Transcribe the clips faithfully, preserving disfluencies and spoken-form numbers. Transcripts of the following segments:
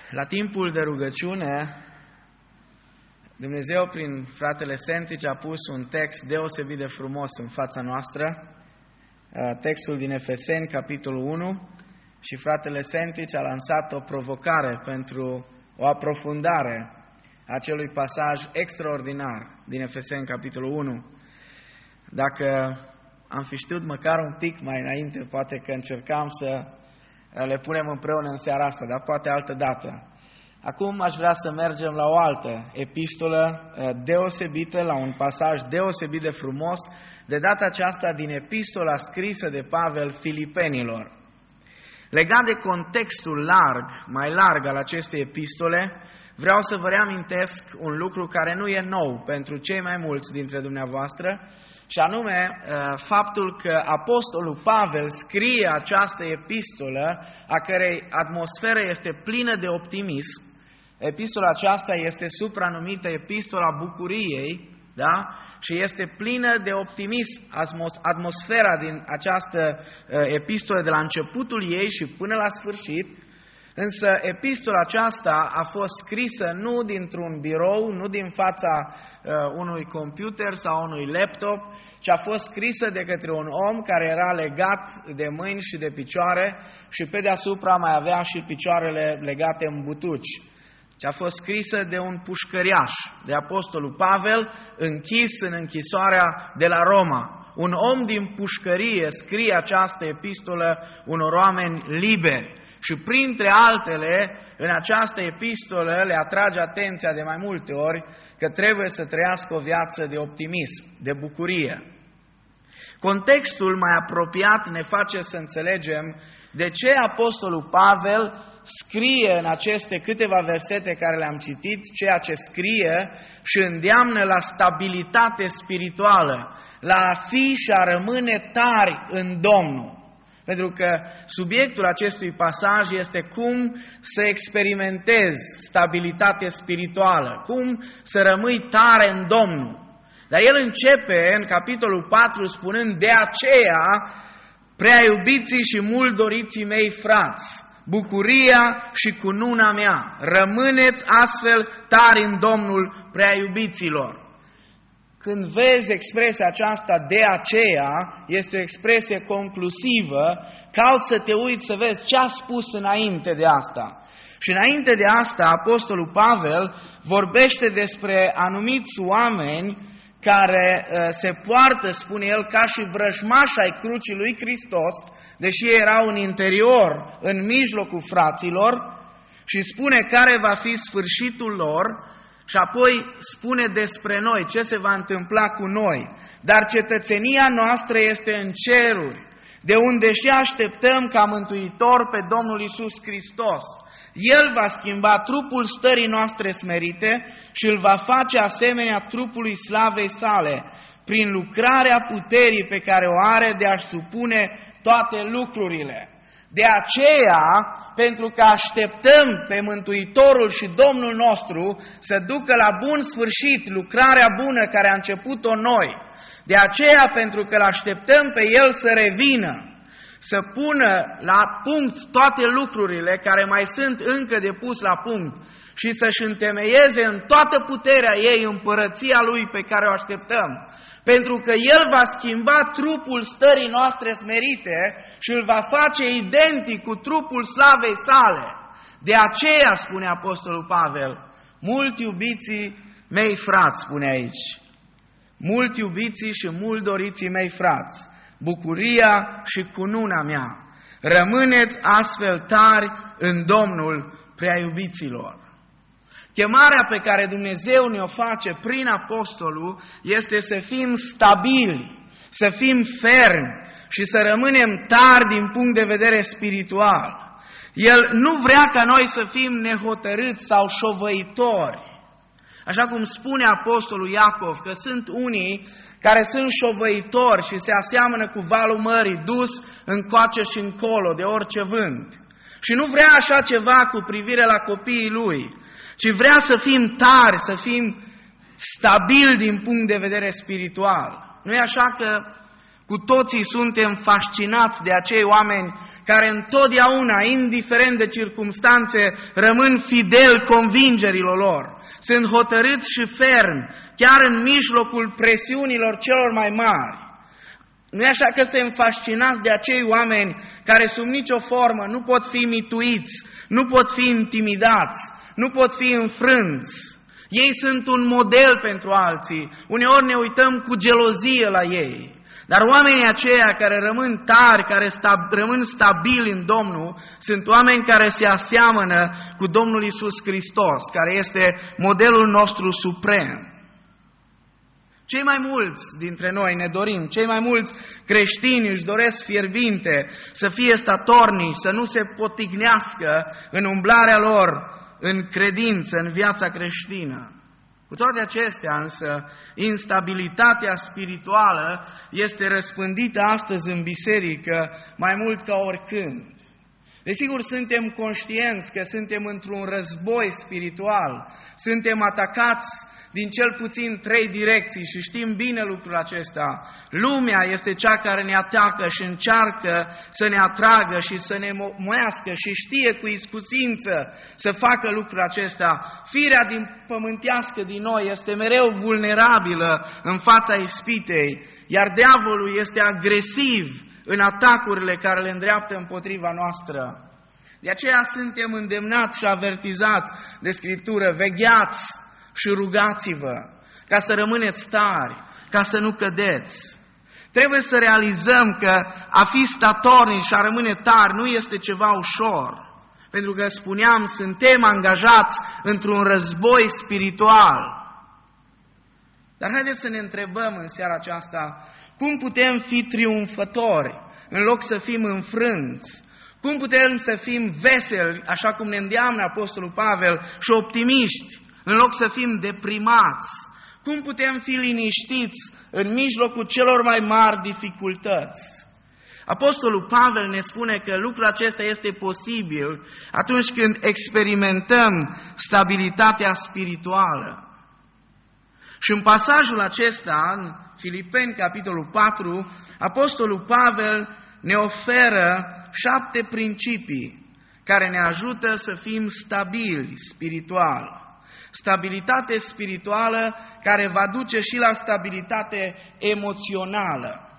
La timpul de rugăciune, Dumnezeu prin fratele Sentici a pus un text deosebit de frumos în fața noastră, textul din Efeseni, capitolul unu, și fratele Sentici a lansat o provocare pentru o aprofundare a acelui pasaj extraordinar din Efeseni, capitolul unu. Dacă am fi știut măcar un pic mai înainte, poate că încercam să le punem împreună în seara asta, dar poate altă dată. Acum aș vrea să mergem la o altă epistolă deosebită, la un pasaj deosebit de frumos, de data aceasta din epistola scrisă de Pavel Filipenilor. Legat de contextul larg, mai larg al acestei epistole, vreau să vă reamintesc un lucru care nu e nou pentru cei mai mulți dintre dumneavoastră, și anume faptul că apostolul Pavel scrie această epistolă, a cărei atmosferă este plină de optimism. Epistola aceasta este supranumită Epistola Bucuriei, da? Și este plină de optimism. Atmosfera din această epistolă de la începutul ei și până la sfârșit. Însă epistola aceasta a fost scrisă nu dintr-un birou, nu din fața uh, unui computer sau unui laptop, ci a fost scrisă de către un om care era legat de mâini și de picioare și pe deasupra mai avea și picioarele legate în butuci. Și a fost scrisă de un pușcăriaș, de apostolul Pavel, închis în închisoarea de la Roma. Un om din pușcărie scrie această epistolă unor oameni liberi. Și printre altele, în această epistolă le atrage atenția de mai multe ori că trebuie să trăiască o viață de optimism, de bucurie. Contextul mai apropiat ne face să înțelegem de ce apostolul Pavel scrie în aceste câteva versete care le-am citit, ceea ce scrie și îndeamnă la stabilitate spirituală, la a fi și a rămâne tari în Domnul. Pentru că subiectul acestui pasaj este cum să experimentezi stabilitate spirituală, cum să rămâi tare în Domnul. Dar el începe în capitolul patru spunând: de aceea, prea iubiții și mult doriții mei frați, bucuria și cununa mea, rămâneți astfel tari în Domnul, prea iubiților. Când vezi expresia aceasta, de aceea, este o expresie conclusivă, cauți să te uiți să vezi ce a spus înainte de asta. Și înainte de asta, apostolul Pavel vorbește despre anumiți oameni care uh, se poartă, spune el, ca și vrăjmași ai crucii lui Hristos, deși erau în interior, în mijlocul fraților, și spune care va fi sfârșitul lor. Și apoi spune despre noi, ce se va întâmpla cu noi. Dar cetățenia noastră este în ceruri, de unde și așteptăm ca mântuitor pe Domnul Iisus Hristos. El va schimba trupul stării noastre smerite și îl va face asemenea trupului slavei sale, prin lucrarea puterii pe care o are de a-și supune toate lucrurile. De aceea, pentru că așteptăm pe Mântuitorul și Domnul nostru să ducă la bun sfârșit lucrarea bună care a început-o noi, de aceea, pentru că îl așteptăm pe El să revină, să pună la punct toate lucrurile care mai sunt încă de pus la punct și să-și întemeieze în toată puterea ei împărăția Lui pe care o așteptăm, pentru că El va schimba trupul stării noastre smerite și îl va face identic cu trupul slavei sale. De aceea, spune apostolul Pavel, mult iubiții mei frați, spune aici, mult iubiții și mult doriții mei frați, bucuria și cununa mea, rămâneți astfel tari în Domnul, prea iubiților. Chemarea pe care Dumnezeu ne-o face prin apostolul este să fim stabili, să fim fermi și să rămânem tari din punct de vedere spiritual. El nu vrea ca noi să fim nehotărâți sau șovăitori. Așa cum spune apostolul Iacov, că sunt unii care sunt șovăitori și se aseamănă cu valul mării, dus încoace și încolo de orice vânt. Și nu vrea așa ceva cu privire la copiii lui, ci vrea să fim tari, să fim stabili din punct de vedere spiritual. Nu e așa că Cu toții suntem fascinați de acei oameni care întotdeauna, indiferent de circumstanțe, rămân fideli convingerilor lor. Sunt hotărâți și fermi, chiar în mijlocul presiunilor celor mai mari. Nu e așa că suntem fascinați de acei oameni care sub nicio formă nu pot fi mituiți, nu pot fi intimidați, nu pot fi înfrânți. Ei sunt un model pentru alții. Uneori ne uităm cu gelozie la ei. Dar oamenii aceia care rămân tari, care stab- rămân stabili în Domnul, sunt oameni care se aseamănă cu Domnul Iisus Hristos, care este modelul nostru suprem. Cei mai mulți dintre noi ne dorim, cei mai mulți creștini își doresc fierbinte să fie statornici, să nu se potignească în umblarea lor, în credință, în viața creștină. Cu toate acestea însă, instabilitatea spirituală este răspândită astăzi în biserică mai mult ca oricând. Desigur, suntem conștienți că suntem într-un război spiritual, suntem atacați din cel puțin trei direcții și știm bine lucrul acesta. Lumea este cea care ne atacă și încearcă să ne atragă și să ne moiască și știe cu iscusință să facă lucrul acesta. Firea din pământească din noi este mereu vulnerabilă în fața ispitei, iar diavolul este agresiv în atacurile care le îndreaptă împotriva noastră. De aceea suntem îndemnați și avertizați de Scriptură: vegheați și rugați-vă ca să rămâneți tari, ca să nu cădeți. Trebuie să realizăm că a fi statornici și a rămâne tari nu este ceva ușor, pentru că, spuneam, suntem angajați într-un război spiritual. Dar haideți să ne întrebăm în seara aceasta, cum putem fi triumfători în loc să fim înfrânți? Cum putem să fim veseli, așa cum ne îndeamnă Apostolul Pavel, și optimiști, în loc să fim deprimați? Cum putem fi liniștiți în mijlocul celor mai mari dificultăți? Apostolul Pavel ne spune că lucrul acesta este posibil atunci când experimentăm stabilitatea spirituală. Și în pasajul acesta, în Filipeni, capitolul patru, Apostolul Pavel ne oferă șapte principii care ne ajută să fim stabili spiritual. Stabilitate spirituală care va duce și la stabilitate emoțională.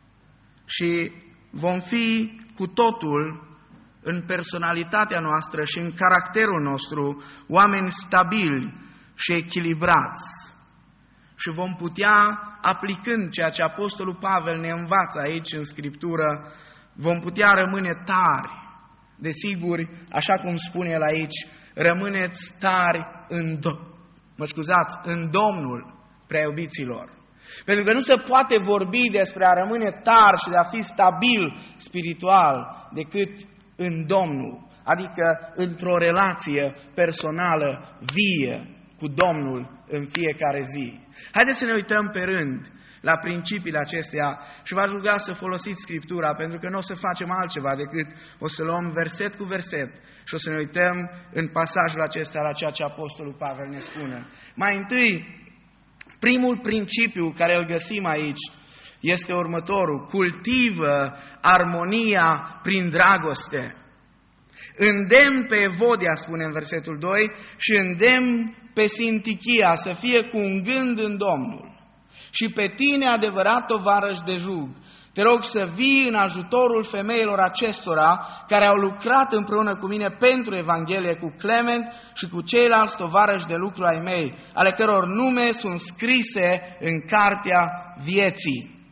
Și vom fi cu totul în personalitatea noastră și în caracterul nostru oameni stabili și echilibrați. Și vom putea, aplicând ceea ce Apostolul Pavel ne învață aici în Scriptură, vom putea rămâne tari. Desigur, așa cum spune el aici, rămâneți tari în, do- mă scuzați, în Domnul, prea iubiților. Pentru că nu se poate vorbi despre a rămâne tari și de a fi stabil spiritual decât în Domnul, adică într-o relație personală vie cu Domnul în fiecare zi. Haideți să ne uităm pe rând la principiile acestea și v-aș ruga să folosiți Scriptura, pentru că nu o să facem altceva decât o să luăm verset cu verset și o să ne uităm în pasajul acesta la ceea ce Apostolul Pavel ne spune. Mai întâi, primul principiu care îl găsim aici este următorul: cultivă armonia prin dragoste. Îndemn pe Evodia, spune în versetul doi, și îndemn pe Sintichia să fie cu un gând în Domnul. Și pe tine, adevărat tovarăș de jug, te rog să vii în ajutorul femeilor acestora care au lucrat împreună cu mine pentru Evanghelie, cu Clement și cu ceilalți tovarăși de lucru ai mei, ale căror nume sunt scrise în cartea vieții.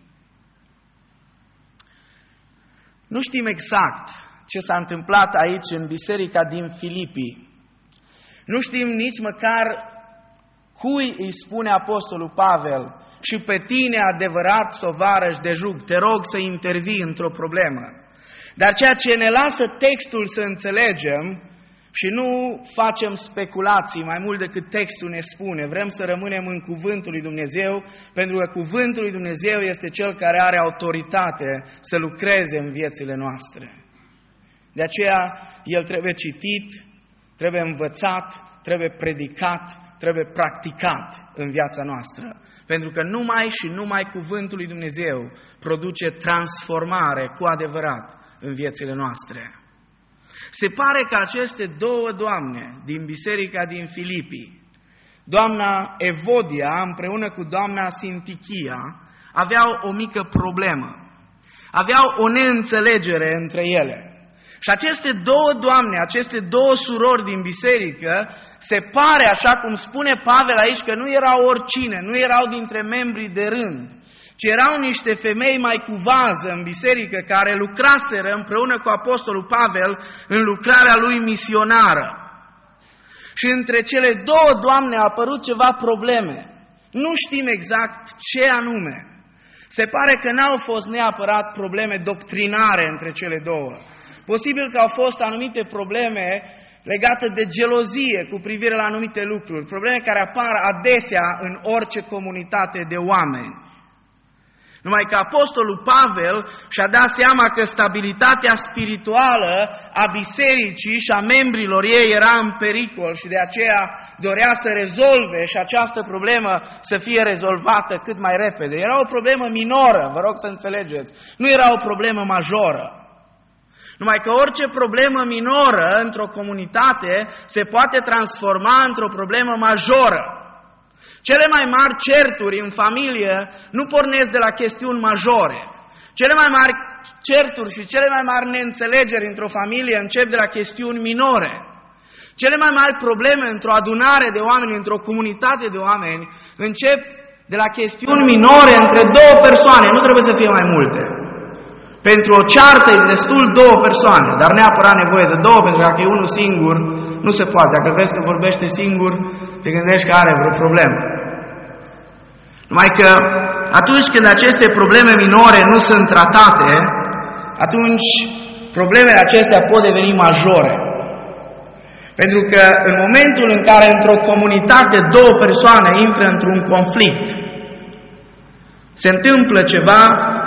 Nu știm exact ce s-a întâmplat aici în biserica din Filipii. Nu știm nici măcar cui îi spune Apostolul Pavel: și pe tine, adevărat tovarăș de jug, te rog să intervii într-o problemă. Dar ceea ce ne lasă textul să înțelegem, și nu facem speculații mai mult decât textul ne spune, vrem să rămânem în cuvântul lui Dumnezeu, pentru că cuvântul lui Dumnezeu este cel care are autoritate să lucreze în viețile noastre. De aceea, el trebuie citit, trebuie învățat, trebuie predicat, trebuie practicat în viața noastră. Pentru că numai și numai cuvântul lui Dumnezeu produce transformare cu adevărat în viețile noastre. Se pare că aceste două doamne din biserica din Filipii, doamna Evodia împreună cu doamna Sintichia, aveau o mică problemă. Aveau o neînțelegere între ele. Și aceste două doamne, aceste două surori din biserică, se pare, așa cum spune Pavel aici, că nu erau oricine, nu erau dintre membrii de rând, ci erau niște femei mai cu vază în biserică care lucraseră împreună cu apostolul Pavel în lucrarea lui misionară. Și între cele două doamne a apărut ceva probleme. Nu știm exact ce anume. Se pare că n-au fost neapărat probleme doctrinare între cele două. Posibil că au fost anumite probleme legate de gelozie cu privire la anumite lucruri, probleme care apar adesea în orice comunitate de oameni. Numai că apostolul Pavel și-a dat seama că stabilitatea spirituală a bisericii și a membrilor ei era în pericol și de aceea dorea să rezolve și această problemă să fie rezolvată cât mai repede. Era o problemă minoră, vă rog să înțelegeți, nu era o problemă majoră. Numai că orice problemă minoră într-o comunitate se poate transforma într-o problemă majoră. Cele mai mari certuri în familie nu pornesc de la chestiuni majore. Cele mai mari certuri și cele mai mari neînțelegeri într-o familie încep de la chestiuni minore. Cele mai mari probleme într-o adunare de oameni, într-o comunitate de oameni, încep de la chestiuni minore între două persoane. Nu trebuie să fie mai multe. Pentru o ceartă e destul două persoane, dar neapărat nevoie de două, pentru că dacă e unul singur, nu se poate. Dacă vezi că vorbește singur, te gândești că are vreo problemă. Numai că atunci când aceste probleme minore nu sunt tratate, atunci problemele acestea pot deveni majore. Pentru că în momentul în care într-o comunitate două persoane intră într-un conflict, se întâmplă ceva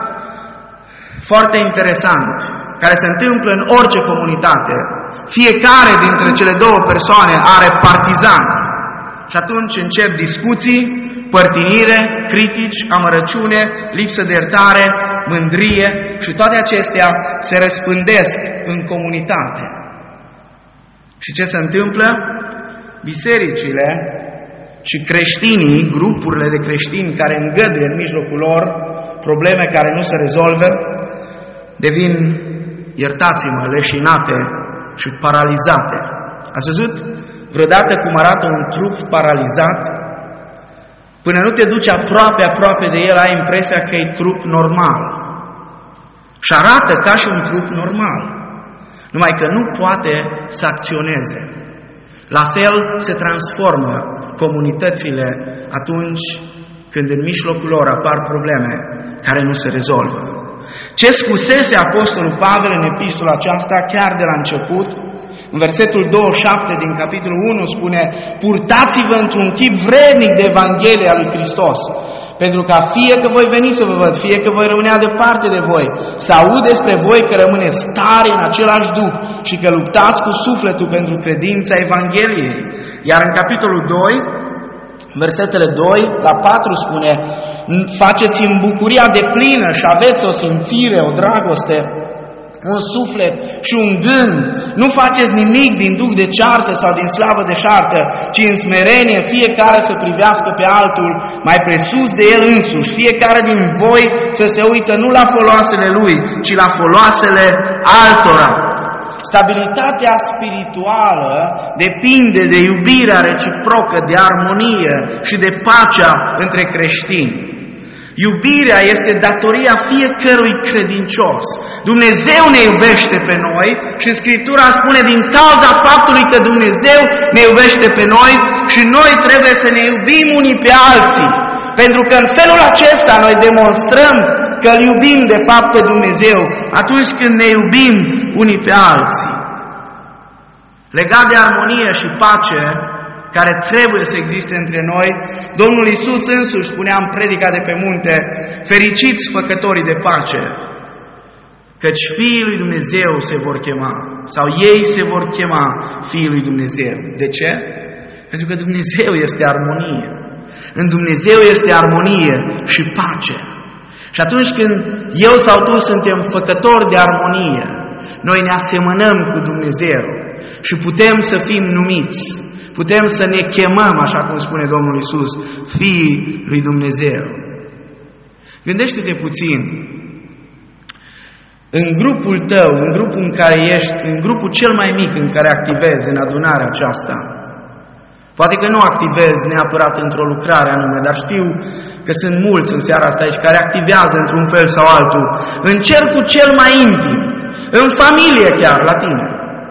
foarte interesant, care se întâmplă în orice comunitate. Fiecare dintre cele două persoane are partizani. Și atunci încep discuții, părtinire, critici, amărăciune, lipsă de iertare, mândrie și toate acestea se răspândesc în comunitate. Și ce se întâmplă? Bisericile și creștinii, grupurile de creștini care îngăduie în mijlocul lor probleme care nu se rezolvă, devin, iertați-mă, leșinate și paralizate. Ați văzut vreodată cum arată un trup paralizat? Până nu te duci aproape, aproape de el, ai impresia că e trup normal. Și arată ca și un trup normal. Numai că nu poate să acționeze. La fel se transformă comunitățile atunci când în mijlocul lor apar probleme care nu se rezolvă. Ce spusese apostolul Pavel în epistola aceasta chiar de la început, în versetul douăzeci și șapte din capitolul unu spune: purtați-vă într-un chip vrednic de Evanghelia lui Hristos, pentru ca fie că voi veni să vă văd, fie că voi rămânea departe de voi, să aud despre voi că rămâneți tari în același duh și că luptați cu sufletul pentru credința Evangheliei. Iar în capitolul doi, versetele doi la patru spune: faceți-mi bucuria de plină și aveți o simțire, o dragoste, un suflet și un gând. Nu faceți nimic din duc de ceartă sau din slavă de șartă, ci în smerenie fiecare să privească pe altul mai presus de el însuși, fiecare din voi să se uită nu la foloasele lui, ci la foloasele altora. Stabilitatea spirituală depinde de iubirea reciprocă, de armonie și de pacea între creștini. Iubirea este datoria fiecărui credincios. Dumnezeu ne iubește pe noi și Scriptura spune din cauza faptului că Dumnezeu ne iubește pe noi și noi trebuie să ne iubim unii pe alții. Pentru că în felul acesta noi demonstrăm că îl iubim de fapt pe Dumnezeu atunci când ne iubim unii pe alții. Legat de armonie și pace care trebuie să existe între noi, Domnul Iisus însuși spunea în predica de pe munte: fericiți făcătorii de pace, căci fiii lui Dumnezeu se vor chema, sau ei se vor chema fiii lui Dumnezeu. De ce? Pentru că Dumnezeu este armonie. În Dumnezeu este armonie și pace. Și atunci când eu sau tu suntem făcători de armonie, noi ne asemănăm cu Dumnezeu și putem să fim numiți, putem să ne chemăm, așa cum spune Domnul Iisus, fiii lui Dumnezeu. Gândește-te puțin, în grupul tău, în grupul în care ești, în grupul cel mai mic în care activezi în adunarea aceasta. Poate că nu activezi neapărat într-o lucrare anume, dar știu că sunt mulți în seara asta aici care activează într-un fel sau altul, în cercul cel mai intim, în familie chiar, la tine.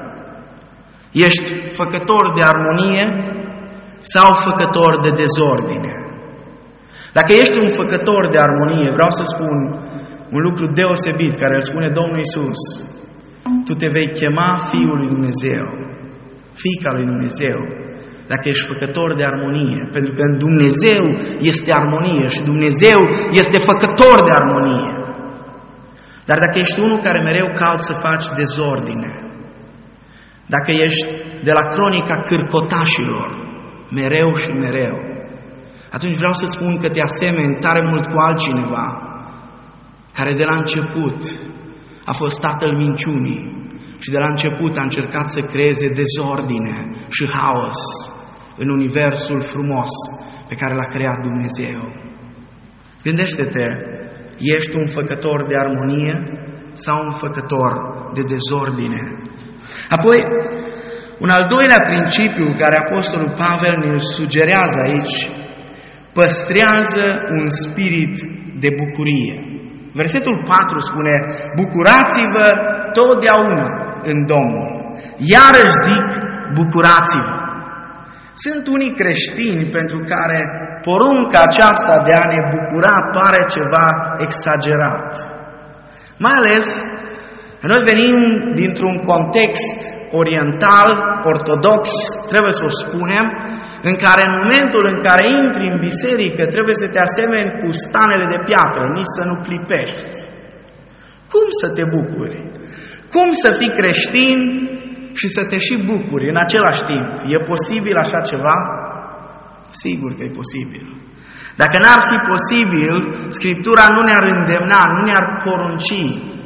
Ești făcător de armonie sau făcător de dezordine? Dacă ești un făcător de armonie, vreau să spun un lucru deosebit care îl spune Domnul Iisus. Tu te vei chema Fiul lui Dumnezeu, Fiica lui Dumnezeu, dacă ești făcător de armonie. Pentru că în Dumnezeu este armonie și Dumnezeu este făcător de armonie. Dar dacă ești unul care mereu cauți să faci dezordine, dacă ești de la cronica cârcotașilor, mereu și mereu, atunci vreau să spun că te asemeni tare mult cu altcineva care de la început a fost tatăl minciunii și de la început a încercat să creeze dezordine și haos în universul frumos pe care l-a creat Dumnezeu. Gândește-te, ești un făcător de armonie sau un făcător de dezordine? Apoi, un al doilea principiu care Apostolul Pavel ne sugerează aici, păstrează un spirit de bucurie. Versetul patru spune, bucurați-vă totdeauna în Domnul. Iarăși zic, bucurați-vă. Sunt unii creștini pentru care porunca aceasta de a ne bucura pare ceva exagerat. Mai ales, noi venim dintr-un context oriental, ortodox, trebuie să o spunem, în care în momentul în care intri în biserică trebuie să te asemeni cu stanele de piatră, nici să nu clipești. Cum să te bucuri? Cum să fii creștin și să te și bucuri în același timp? E posibil așa ceva? Sigur că e posibil. Dacă n-ar fi posibil, Scriptura nu ne-ar îndemna, nu ne-ar porunci.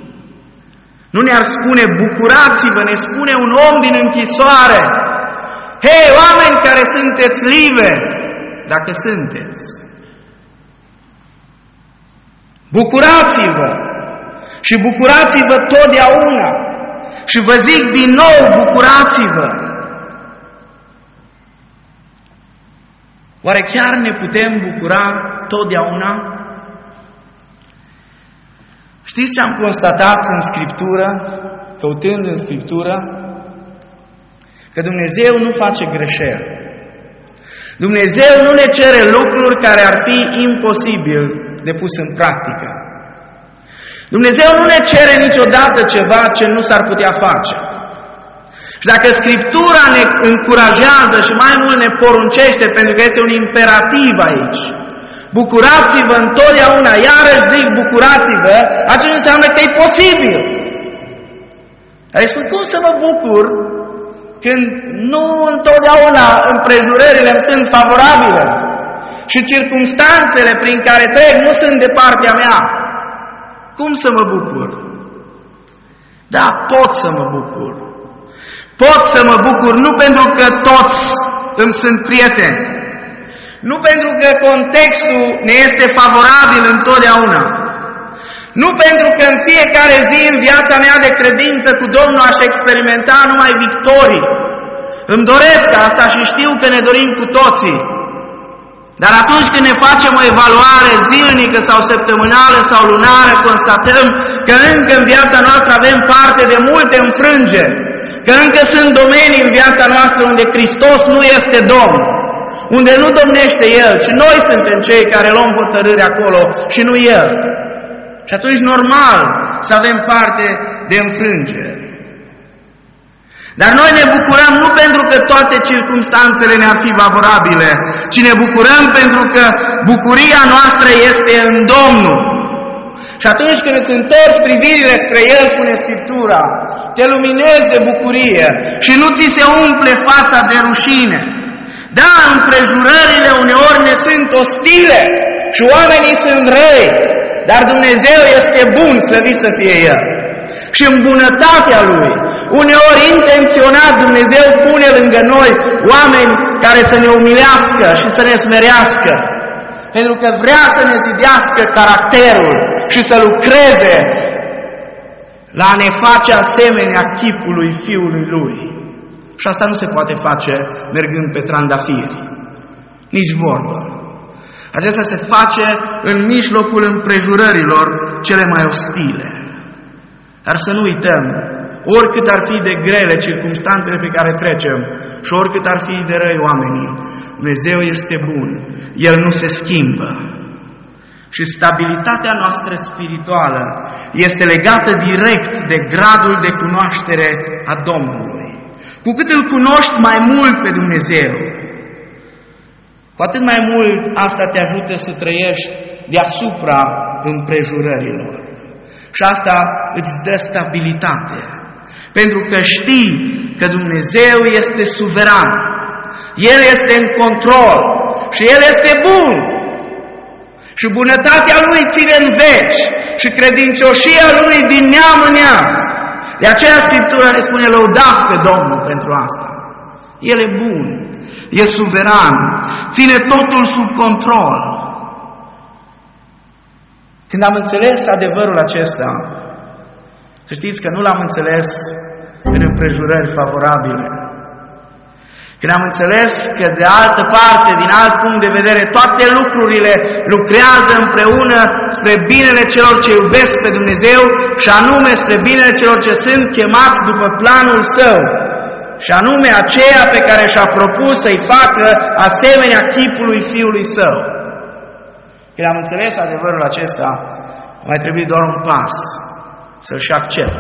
Nu ne-ar spune, bucurați-vă, ne spune un om din închisoare. Hei, oameni care sunteți liberi, dacă sunteți, bucurați-vă și bucurați-vă totdeauna. Și vă zic din nou, bucurați-vă. Oare chiar ne putem bucura totdeauna? Știți ce am constatat în Scriptură, căutând în Scriptură? Că Dumnezeu nu face greșeli. Dumnezeu nu ne cere lucruri care ar fi imposibil de pus în practică. Dumnezeu nu ne cere niciodată ceva ce nu s-ar putea face. Și dacă Scriptura ne încurajează și mai mult ne poruncește, pentru că este un imperativ aici, bucurați-vă întotdeauna, iarăși zic bucurați-vă, atunci înseamnă că e posibil. Dar îi spun, cum să mă bucur când nu întotdeauna împrejurările îmi sunt favorabile și circumstanțele prin care trec nu sunt de partea mea? Cum să mă bucur? Da, pot să mă bucur. Pot să mă bucur nu pentru că toți îmi sunt prieteni, nu pentru că contextul ne este favorabil întotdeauna, nu pentru că în fiecare zi în viața mea de credință cu Domnul aș experimenta numai victorii. Îmi doresc asta și știu că ne dorim cu toții. Dar atunci când ne facem o evaluare zilnică sau săptămânală sau lunară, constatăm că încă în viața noastră avem parte de multe înfrângeri, că încă sunt domenii în viața noastră unde Hristos nu este Domn, unde nu domnește El și noi suntem cei care luăm hotărâri acolo și nu El. Și atunci normal să avem parte de înfrângeri. Dar noi ne bucurăm nu pentru că toate circumstanțele ne-ar fi favorabile, ci ne bucurăm pentru că bucuria noastră este în Domnul. Și atunci când îți întorci privirile spre El, spune Scriptura, te luminezi de bucurie și nu ți se umple fața de rușine. Da, împrejurările uneori ne sunt ostile și oamenii sunt răi, dar Dumnezeu este bun, slăvit să fie El. Și în bunătatea Lui, uneori intenționat, Dumnezeu pune lângă noi oameni care să ne umilească și să ne smerească, pentru că vrea să ne zidească caracterul și să lucreze la a ne face asemenea chipului Fiului Lui. Și asta nu se poate face mergând pe trandafiri, nici vorbă. Acesta se face în mijlocul împrejurărilor cele mai ostile. Dar să nu uităm, oricât ar fi de grele circumstanțele pe care trecem și oricât ar fi de răi oamenii, Dumnezeu este bun, El nu se schimbă. Și stabilitatea noastră spirituală este legată direct de gradul de cunoaștere a Domnului. Cu cât îl cunoști mai mult pe Dumnezeu, cu atât mai mult asta te ajută să trăiești deasupra împrejurărilor. Și asta îți dă stabilitate. Pentru că știi că Dumnezeu este suveran. El este în control și El este bun. Și bunătatea Lui ține în veci și credincioșia Lui din neam în neam. De aceea Scriptura ne spune: lăudați pe Domnul pentru asta. El e bun, e suveran, ține totul sub control. Când am înțeles adevărul acesta, să știți că nu l-am înțeles în împrejurări favorabile. Când am înțeles că de altă parte, din alt punct de vedere, toate lucrurile lucrează împreună spre binele celor ce iubesc pe Dumnezeu și anume spre binele celor ce sunt chemați după planul Său și anume aceea pe care și-a propus să-i facă asemenea chipului Fiului Său. Când am înțeles adevărul acesta, mai trebuie doar un pas, să-l și accept.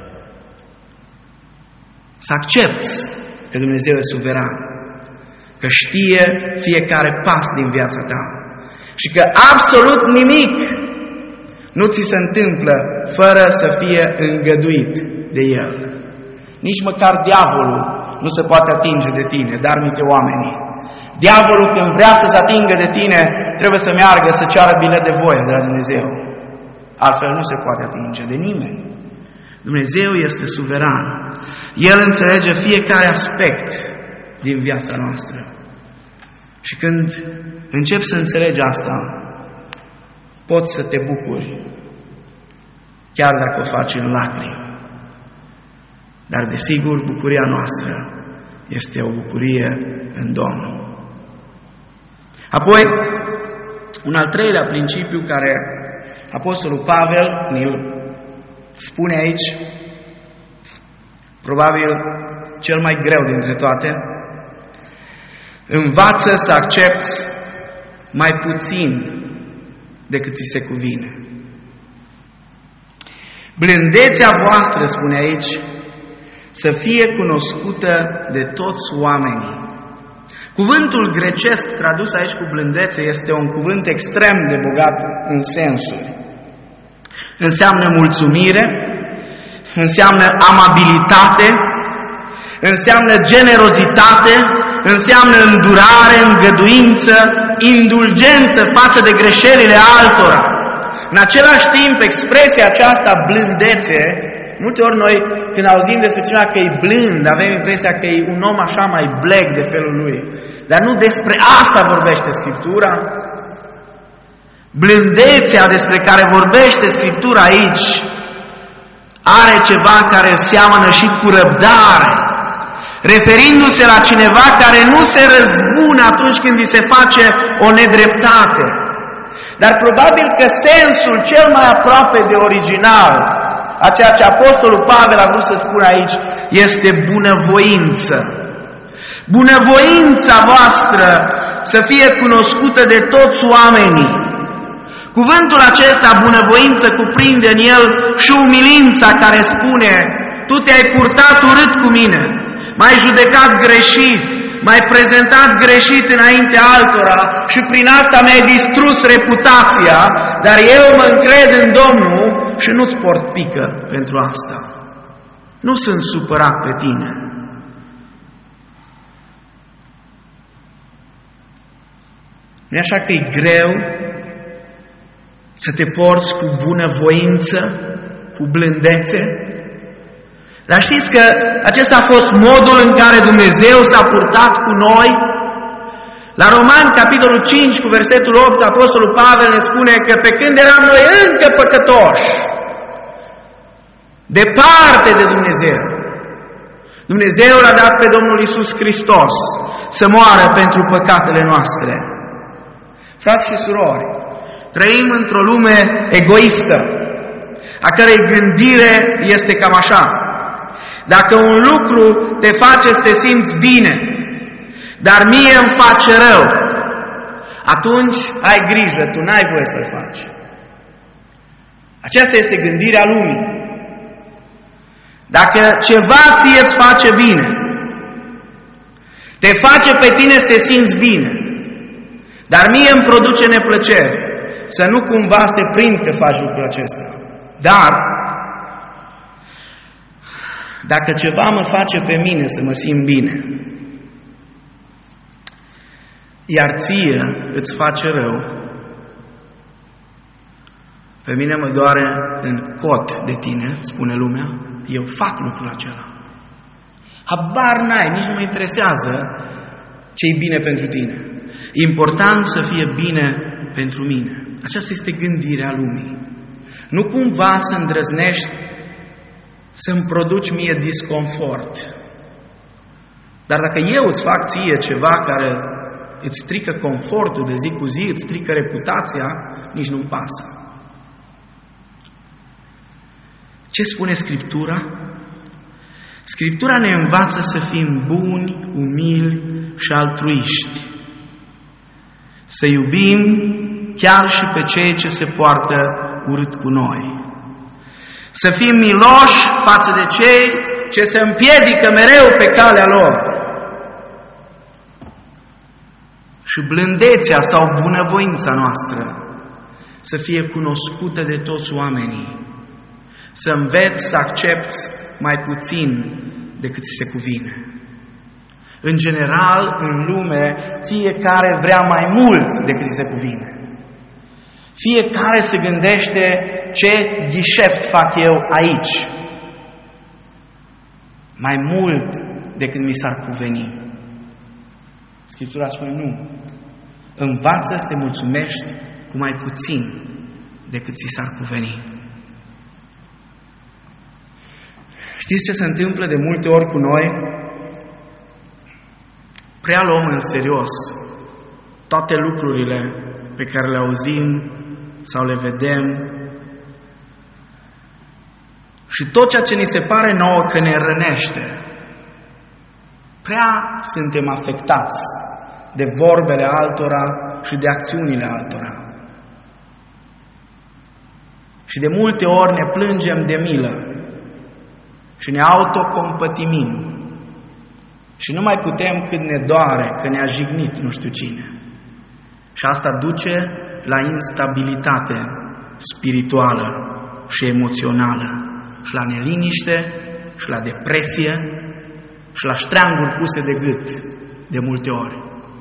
Să accepți că Dumnezeu e suveran, că știe fiecare pas din viața ta și că absolut nimic nu ți se întâmplă fără să fie îngăduit de El. Nici măcar diavolul nu se poate atinge de tine, dar minte oamenii. Diavolul când vrea să se atingă de tine, trebuie să meargă să ceară bilet de voie de la Dumnezeu. Altfel nu se poate atinge de nimeni. Dumnezeu este suveran. El înțelege fiecare aspect din viața noastră. Și când începi să înțelegi asta, poți să te bucuri, chiar dacă o faci în lacrimi. Dar desigur, bucuria noastră este o bucurie în Domnul. Apoi, un al treilea principiu care Apostolul Pavel ne-l spune aici, probabil cel mai greu dintre toate: învață să accepți mai puțin decât ți se cuvine. Blândețea voastră, spune aici, să fie cunoscută de toți oamenii. Cuvântul grecesc tradus aici cu blândețe este un cuvânt extrem de bogat în sensuri. Înseamnă mulțumire, înseamnă amabilitate, înseamnă generozitate, înseamnă îndurare, îngăduință, indulgență față de greșelile altora. În același timp, expresia aceasta, blândețe, multe ori noi, când auzim despre cineva că e blând, avem impresia că e un om așa mai black de felul lui. Dar nu despre asta vorbește Scriptura. Blândețea despre care vorbește Scriptura aici are ceva care seamănă și cu răbdare, referindu-se la cineva care nu se răzbună atunci când îi se face o nedreptate. Dar probabil că sensul cel mai aproape de original a ceea ce Apostolul Pavel a vrut să spună aici este bunăvoință. Bunăvoința voastră să fie cunoscută de toți oamenii. Cuvântul acesta, bunăvoință, cuprinde în el și umilința care spune: tu te-ai purtat urât cu mine, m-ai judecat greșit, m-ai prezentat greșit înainte altora și prin asta mi-ai distrus reputația, dar eu mă încred în Domnul și nu-ți port pică pentru asta. Nu sunt supărat pe tine. Nu e așa că e greu să te porți cu bunăvoință, cu blândețe? Dar știți că acesta a fost modul în care Dumnezeu s-a purtat cu noi? La Romani, capitolul cinci, cu versetul opt, Apostolul Pavel ne spune că pe când eram noi încă păcătoși, departe de Dumnezeu, Dumnezeu l-a dat pe Domnul Iisus Hristos să moară pentru păcatele noastre. Frați și surori, trăim într-o lume egoistă, a cărei gândire este cam așa: dacă un lucru te face să te simți bine, dar mie îmi face rău, atunci ai grijă, tu n-ai voie să-l faci. Aceasta este gândirea lumii. Dacă ceva ție îți face bine, te face pe tine să te simți bine, dar mie îmi produce neplăcere, să nu cumva să te prind că faci lucrul acesta. Dar, dacă ceva mă face pe mine să mă simt bine, iar ție îți face rău, pe mine mă doare în cot de tine, spune lumea, eu fac lucrul acela. Habar n-ai, nici nu mă interesează ce-i bine pentru tine. Important să fie bine pentru mine. Aceasta este gândirea lumii. Nu cumva să îndrăznești să-mi produci mie disconfort. Dar dacă eu îți fac ție ceva care îți strică confortul de zi cu zi, îți strică reputația, nici nu-mi pasă. Ce spune Scriptura? Scriptura ne învață să fim buni, umili și altruiști. Să iubim chiar și pe cei ce se poartă urât cu noi. Să fim miloși față de cei ce se împiedică mereu pe calea lor. Și blândețea sau bunăvoința noastră să fie cunoscută de toți oamenii. Să înveți să accepti mai puțin decât ți se cuvine. În general, în lume, fiecare vrea mai mult decât ți se cuvine. Fiecare se gândește ce ghișeft fac eu aici. Mai mult decât mi s-ar cuveni. Scriptura spune nu. Învață să te mulțumești cu mai puțin decât ți s-ar cuveni. Știți ce se întâmplă de multe ori cu noi? Prea luăm în serios toate lucrurile pe care le auzim sau le vedem și tot ceea ce ni se pare nouă că ne rănește. Prea suntem afectați de vorbele altora și de acțiunile altora. Și de multe ori ne plângem de milă și ne autocompătimim. Și nu mai putem cât ne doare că ne-a jignit nu știu cine. Și asta duce la instabilitate spirituală și emoțională, și la neliniște, și la depresie, și la ștreanguri puse de gât, de multe ori.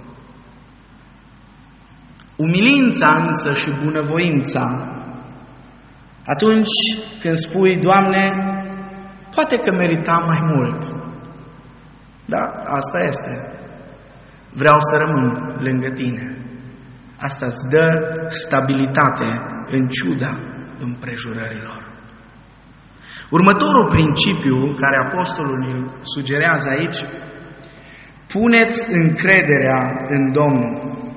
Umilința însă și bunăvoința, atunci când spui, Doamne, poate că meritam mai mult. Da, asta este. Vreau să rămân lângă Tine. Asta îți dă stabilitate în ciuda împrejurărilor. Următorul principiu care apostolul îl sugerează aici: puneți încrederea în Domnul.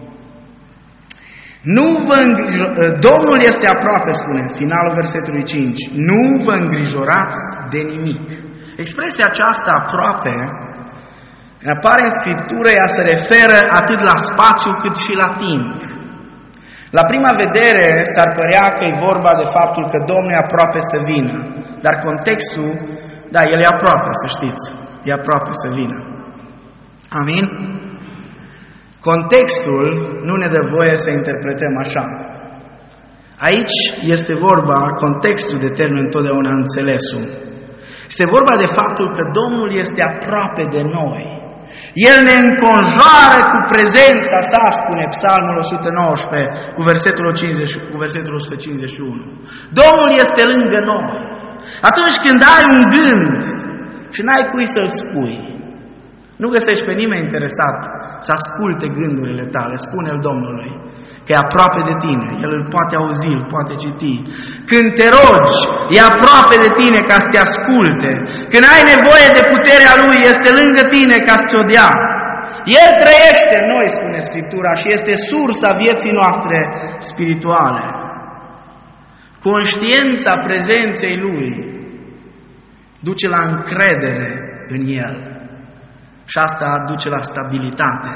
Nu vă îngrijo... Domnul este aproape, spune finalul versetului cinci. Nu vă îngrijorați de nimic. Expresia aceasta aproape apare în Scriptură, ea se referă atât la spațiu cât și la timp. La prima vedere s-ar părea că e vorba de faptul că Domnul e aproape să vină. Dar contextul, da, El e aproape, să știți. E aproape să vină. Amin? Contextul nu ne dă voie să interpretăm așa. Aici este vorba, contextul determină întotdeauna înțelesul. Este vorba de faptul că Domnul este aproape de noi. El ne înconjoară cu prezența sa, spune Psalmul o sută nouăsprezece, cu versetul, cincizeci, cu versetul o sută cincizeci și unu. Domnul este lângă noi. Atunci când ai un gând și n-ai cui să-l spui, nu găsești pe nimeni interesat să asculte gândurile tale, spune-l Domnului că e aproape de tine, El îl poate auzi, îl poate citi. Când te rogi, e aproape de tine ca să te asculte. Când ai nevoie de puterea Lui, este lângă tine ca să ți-o dea. El trăiește în noi, spune Scriptura, și este sursa vieții noastre spirituale. Conștiința prezenței Lui duce la încredere în El. Și asta duce la stabilitate.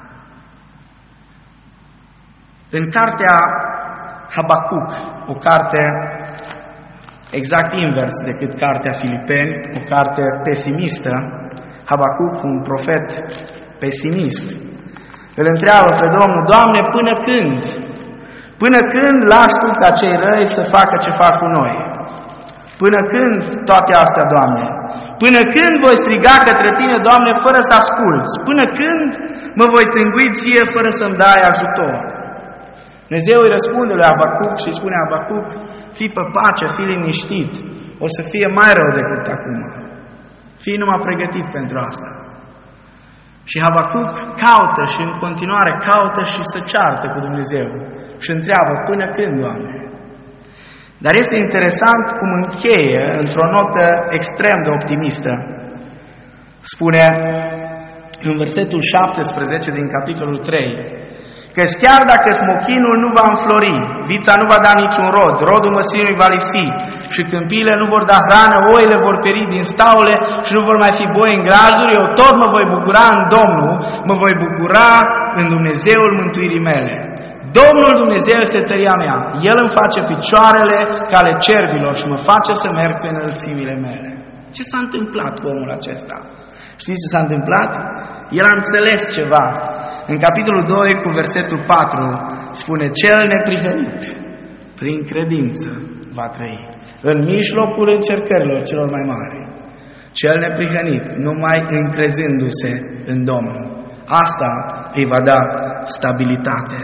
În cartea Habacuc, o carte exact invers decât cartea Filipeni, o carte pesimistă, Habacuc, un profet pesimist, îl întreabă pe Domnul: Doamne, până când? Până când lași Tu ca cei răi să facă ce fac cu noi? Până când toate astea, Doamne? Până când voi striga către Tine, Doamne, fără să asculți? Până când mă voi tângui Ție fără să-mi dai ajutor? Dumnezeu îi răspunde lui Habacuc și îi spune: Habacuc, fii pe pace, fii liniștit, o să fie mai rău decât acum. Fii numai pregătit pentru asta. Și Habacuc caută și în continuare caută și se ceartă cu Dumnezeu și întreabă: până când, Doamne? Dar este interesant cum încheie într-o notă extrem de optimistă. Spune în versetul șaptesprezece din capitolul trei: Căci chiar dacă smochinul nu va înflori, vița nu va da niciun rod, rodul măslinului va lipsi și câmpiile nu vor da hrană, oile vor peri din staule și nu vor mai fi boi în grajduri, eu tot mă voi bucura în Domnul, mă voi bucura în Dumnezeul mântuirii mele. Domnul Dumnezeu este tăria mea, El îmi face picioarele ca ale cervilor și mă face să merg pe înălțimile mele. Ce s-a întâmplat cu omul acesta? Știți ce s-a întâmplat? El a înțeles ceva. În capitolul doi, cu versetul patru, spune: Cel neprihănit, prin credință, va trăi în mijlocul încercărilor celor mai mari. Cel neprihănit, numai încrezându-se în Domnul. Asta îi va da stabilitate.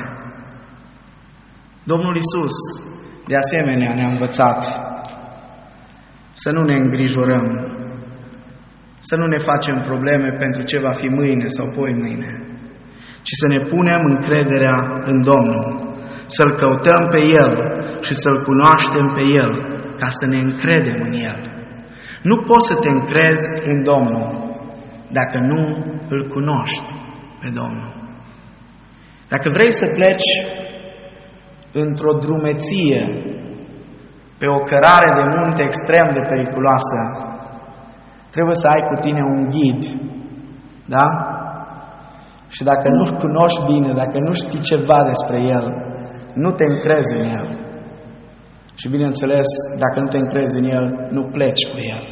Domnul Iisus, de asemenea, ne-a învățat să nu ne îngrijorăm, să nu ne facem probleme pentru ce va fi mâine sau poi mâine, ci să ne punem încrederea în Domnul, să-L căutăm pe El și să-L cunoaștem pe El, ca să ne încredem în El. Nu poți să te încrezi în Domnul dacă nu Îl cunoști pe Domnul. Dacă vrei să pleci într-o drumeție, pe o cărare de munte extrem de periculoasă, trebuie să ai cu tine un ghid, da? Și dacă nu-L cunoști bine, dacă nu știi ceva despre El, nu te încrezi în El. Și bineînțeles, dacă nu te încrezi în El, nu pleci cu El.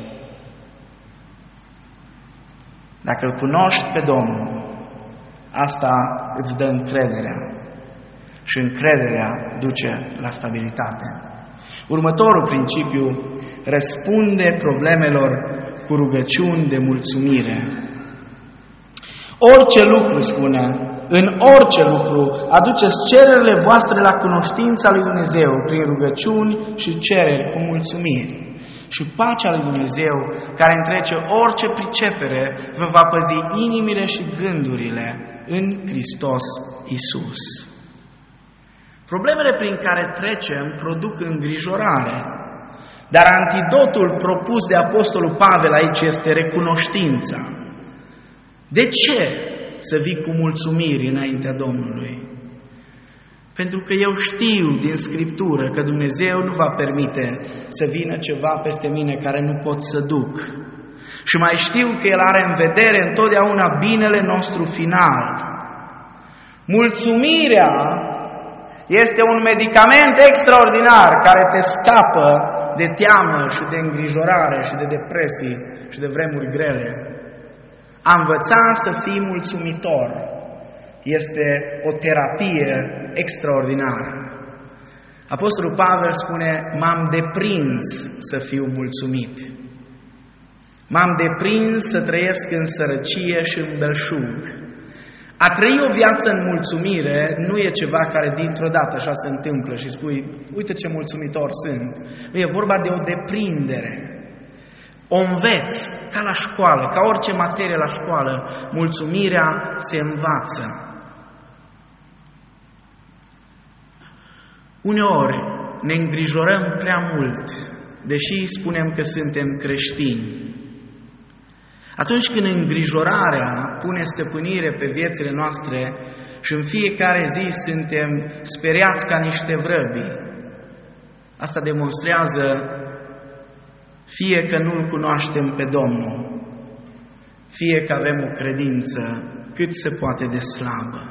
Dacă Îl cunoști pe Domnul, asta îți dă încrederea. Și încrederea duce la stabilitate. Următorul principiu: răspunde problemelor cu rugăciuni de mulțumire. Orice lucru, spune, în orice lucru, aduceți cererile voastre la cunoștința lui Dumnezeu prin rugăciuni și cereri cu mulțumiri. Și pacea lui Dumnezeu, care întrece orice pricepere, vă va păzi inimile și gândurile în Hristos Iisus. Problemele prin care trecem produc îngrijorare, dar antidotul propus de Apostolul Pavel aici este recunoștința. De ce să vii cu mulțumiri înaintea Domnului? Pentru că eu știu din Scriptură că Dumnezeu nu va permite să vină ceva peste mine care nu pot să duc. Și mai știu că El are în vedere întotdeauna binele nostru final. Mulțumirea este un medicament extraordinar care te scapă de teamă și de îngrijorare și de depresii și de vremuri grele. A învăța să fii mulțumitor este o terapie extraordinară. Apostolul Pavel spune: m-am deprins să fiu mulțumit. M-am deprins să trăiesc în sărăcie și în belșug. A trăi o viață în mulțumire nu e ceva care dintr-o dată așa se întâmplă și spui, uite ce mulțumitor sunt. E vorba de o deprindere. O înveți, ca la școală, ca orice materie la școală, mulțumirea se învață. Uneori ne îngrijorăm prea mult, deși spunem că suntem creștini. Atunci când îngrijorarea pune stăpânire pe viețile noastre și în fiecare zi suntem speriați ca niște vrăbi, asta demonstrează fie că nu-L cunoaștem pe Domnul, fie că avem o credință cât se poate de slabă.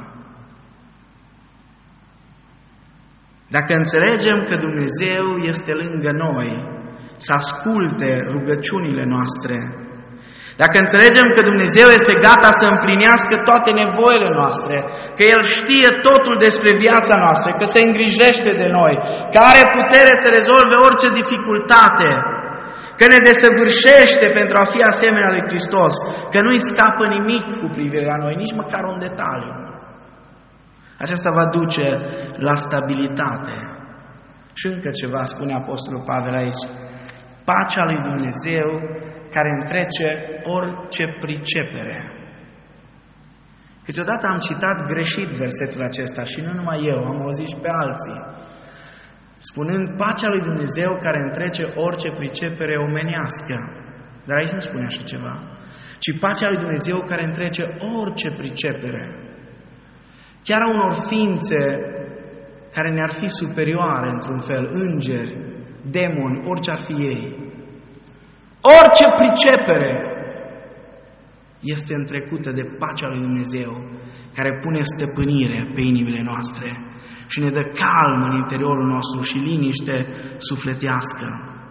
Dacă înțelegem că Dumnezeu este lângă noi, să asculte rugăciunile noastre, dacă înțelegem că Dumnezeu este gata să împlinească toate nevoile noastre, că El știe totul despre viața noastră, că se îngrijește de noi, că are putere să rezolve orice dificultate, că ne desăvârșește pentru a fi asemenea lui Hristos, că nu-i scapă nimic cu privire la noi, nici măcar un detaliu. Aceasta va duce la stabilitate. Și încă ceva spune Apostolul Pavel aici. Pacea lui Dumnezeu care întrece orice pricepere. Câteodată am citat greșit versetul acesta și nu numai eu, am auzit și pe alții, spunând pacea lui Dumnezeu care întrece orice pricepere omenească. Dar aici nu spune așa ceva, ci pacea lui Dumnezeu care întrece orice pricepere. Chiar a unor ființe care ne-ar fi superioare într-un fel, îngeri, demoni, orice ar fi ei. Orice pricepere este întrecută de pacea lui Dumnezeu care pune stăpânire pe inimile noastre și ne dă calm în interiorul nostru și liniște sufletească.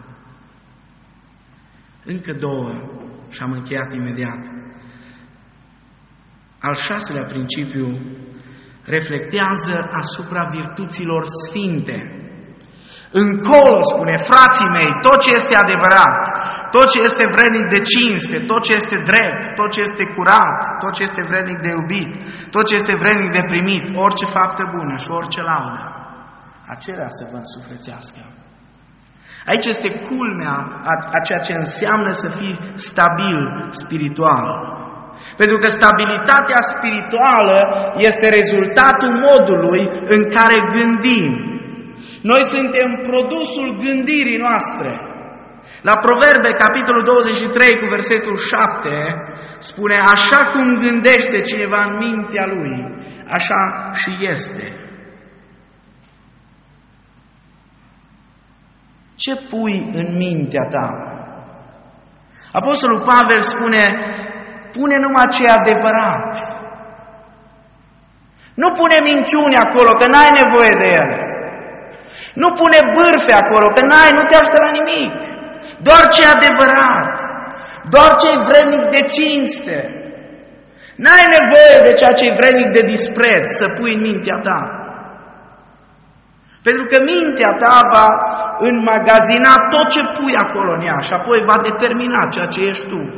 Încă două și am încheiat imediat. Al șaselea principiu reflectează asupra virtuților sfinte. Încolo, spune, frații mei, tot ce este adevărat, tot ce este vrednic de cinste, tot ce este drept, tot ce este curat, tot ce este vrednic de iubit, tot ce este vrednic de primit, orice faptă bună și orice laudă, acelea să vă însuflețească. Aici este culmea a, a ceea ce înseamnă să fii stabil spiritual. Pentru că stabilitatea spirituală este rezultatul modului în care gândim. Noi suntem produsul gândirii noastre. La Proverbe, capitolul douăzeci și trei, cu versetul șapte, spune, așa cum gândește cineva în mintea lui, așa și este. Ce pui în mintea ta? Apostolul Pavel spune, pune numai ce e adevărat. Nu pune minciuni acolo, că n-ai nevoie de ele. Nu pune bârfe acolo, că n-ai, nu te ajută la nimic. Doar ce e adevărat. Doar ce e vrednic de cinste. N-ai nevoie de ceea ce e vrednic de dispreț să pui în mintea ta. Pentru că mintea ta va înmagazina tot ce pui acolo în ea și apoi va determina ceea ce ești tu.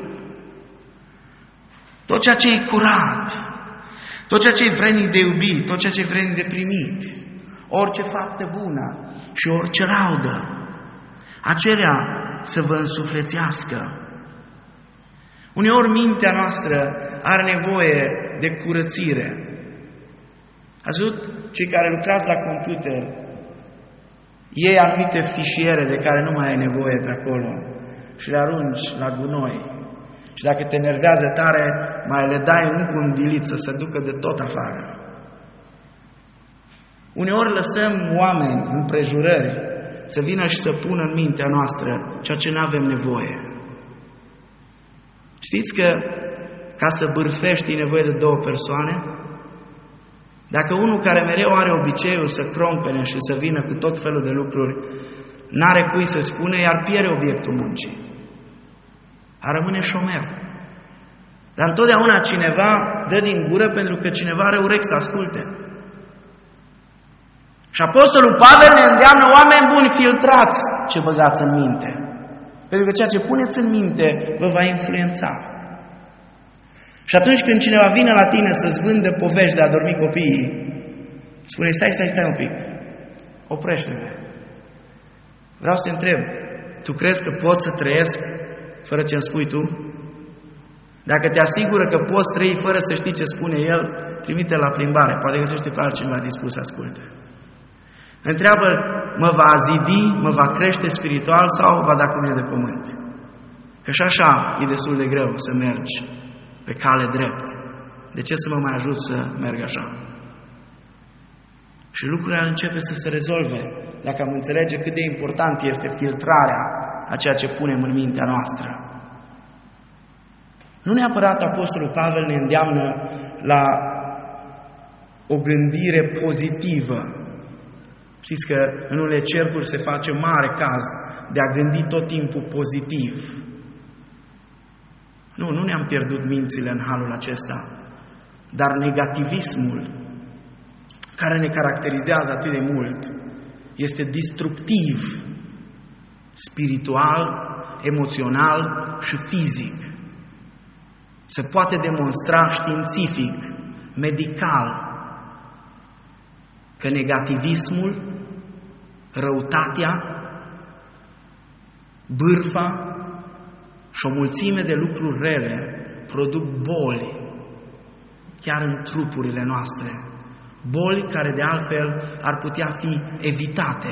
Tot ceea ce e curat, tot ceea ce e vrednic de iubit, tot ceea ce e vrednic de primit, orice faptă bună și orice laudă, acelea să vă însuflețească. Uneori mintea noastră are nevoie de curățire. Ați văzut cei care lucrează la computer, iei anumite fișiere de care nu mai ai nevoie pe acolo și le arunci la gunoi. Și dacă te enervează tare, mai le dai încă un dilit să se ducă de tot afară. Uneori lăsăm oameni, împrejurări, să vină și să pună în mintea noastră ceea ce nu avem nevoie. Știți că ca să bârfești e nevoie de două persoane? Dacă unul care mereu are obiceiul să croncăne și să vină cu tot felul de lucruri, n-are cui să spune, iar pierde obiectul muncii. A rămâne șomer. Dar întotdeauna cineva dă din gură pentru că cineva are urechi să asculte. Și Apostolul Pavel ne îndeamnă, oameni buni, filtrați ce băgați în minte. Pentru că ceea ce puneți în minte vă va influența. Și atunci când cineva vine la tine să-ți vândă povești de a dormi copiii, spune, stai, stai, stai un pic, oprește-te. Vreau să te întreb, tu crezi că poți să trăiesc fără ce îmi spui tu? Dacă te asigură că poți trăi fără să știi ce spune el, trimite la plimbare, poate găsește pe altcineva dispus să asculte. Întreabă, mă va zidi, mă va crește spiritual sau va da cu mine de pământ? Că și așa e destul de greu să mergi pe cale drept. De ce să mă mai ajut să merg așa? Și lucrurile începe să se rezolve dacă am înțelege cât de important este filtrarea a ceea ce punem în mintea noastră. Nu neapărat Apostolul Pavel ne îndeamnă la o gândire pozitivă. Știți că în unele cercuri se face mare caz de a gândi tot timpul pozitiv. Nu, nu ne-am pierdut mințile în halul acesta, dar negativismul care ne caracterizează atât de mult este destructiv, spiritual, emoțional și fizic. Se poate demonstra științific, medical, că negativismul, răutatea, bârfa și o mulțime de lucruri rele produc boli chiar în trupurile noastre. Boli care de altfel ar putea fi evitate.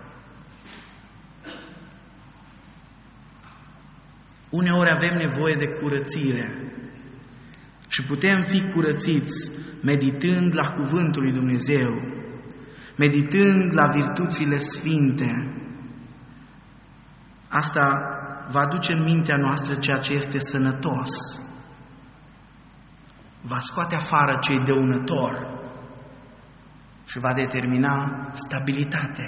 Uneori avem nevoie de curățire și putem fi curățiți meditând la Cuvântul lui Dumnezeu, meditând la virtuțile sfinte. Asta va aduce în mintea noastră ceea ce este sănătos, va scoate afară ce e dăunător și va determina stabilitate.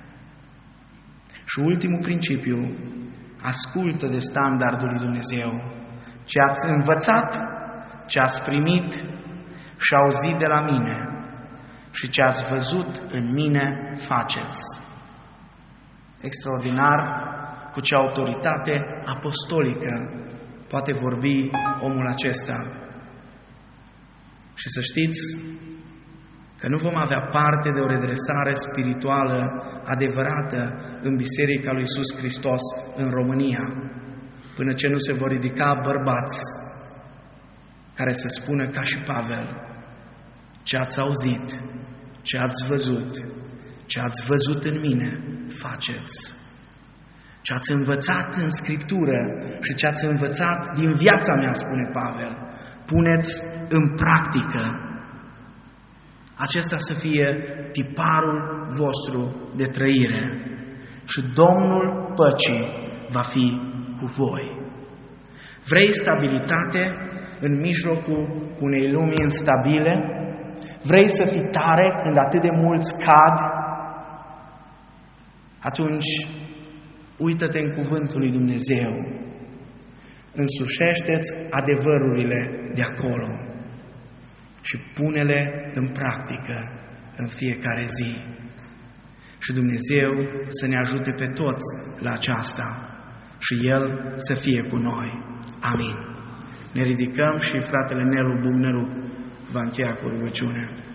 Și ultimul principiu, ascultă de standardul lui Dumnezeu. Ce ați învățat, ce ați primit și auzit de la mine și ce ați văzut în mine, faceți. Extraordinar cu ce autoritate apostolică poate vorbi omul acesta. Și să știți că nu vom avea parte de o redresare spirituală adevărată în Biserica lui Iisus Hristos în România, până ce nu se vor ridica bărbați care să spună ca și Pavel, ce ați auzit, ce ați văzut, ce ați văzut în mine, faceți. Ce ați învățat în Scriptură și ce ați învățat din viața mea, spune Pavel, puneți în practică. Acesta să fie tiparul vostru de trăire și Domnul păcii va fi cu voi. Vrei stabilitate în mijlocul unei lumi instabile? Vrei să fii tare când atât de mulți cad? Atunci uită-te în Cuvântul lui Dumnezeu. Însușește-ți adevărurile de acolo și pune-le în practică în fiecare zi. Și Dumnezeu să ne ajute pe toți la aceasta și El să fie cu noi. Amin. Ne ridicăm și fratele Nelu Bugneru va încheia cu rugăciune.